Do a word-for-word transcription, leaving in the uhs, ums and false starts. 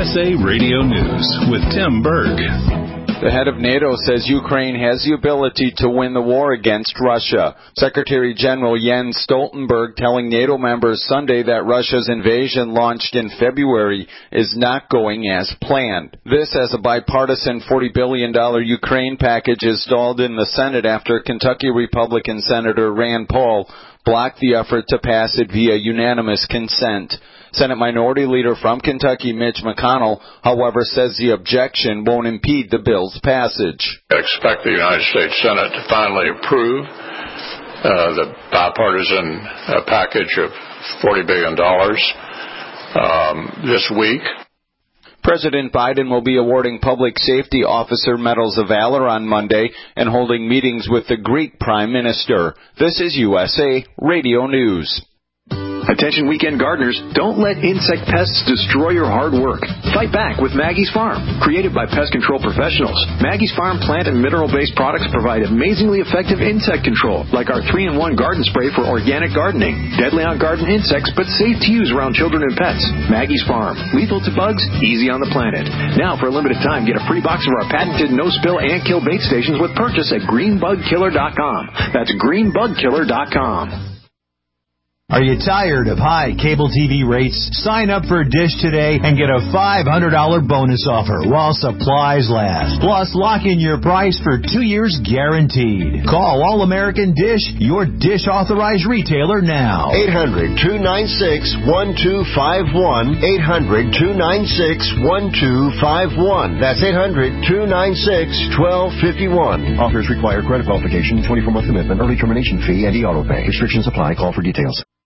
S A Radio News with Tim Berg. The head of NATO says Ukraine has the ability to win the war against Russia. Secretary General Jens Stoltenberg telling NATO members Sunday that Russia's invasion launched in February is not going as planned. This as a bipartisan forty billion dollars Ukraine package is stalled in the Senate after Kentucky Republican Senator Rand Paul blocked the effort to pass it via unanimous consent. Senate Minority Leader from Kentucky, Mitch McConnell, however, says the objection won't impede the bill's passage. I expect the United States Senate to finally approve uh, the bipartisan uh, package of forty billion dollars um, this week. President Biden will be awarding Public Safety Officer Medals of Valor on Monday and holding meetings with the Greek Prime Minister. This is U S A Radio News. Attention weekend gardeners, don't let insect pests destroy your hard work. Fight back with Maggie's Farm. Created by pest control professionals, Maggie's Farm plant and mineral-based products provide amazingly effective insect control, like our three in one garden spray for organic gardening. Deadly on garden insects, but safe to use around children and pets. Maggie's Farm. Lethal to bugs, easy on the planet. Now, for a limited time, get a free box of our patented no-spill and kill bait stations with purchase at green bug killer dot com. That's green bug killer dot com. Are you tired of high cable T V rates? Sign up for Dish today and get a five hundred dollars bonus offer while supplies last. Plus, lock in your price for two years guaranteed. Call All American Dish, your Dish authorized retailer now. eight hundred, two nine six, one two five one. eight hundred, two nine six, one two five one. That's eight hundred, two nine six, one two five one. Offers require credit qualification, twenty-four month commitment, early termination fee, and e-auto pay. Restrictions apply. Call for details.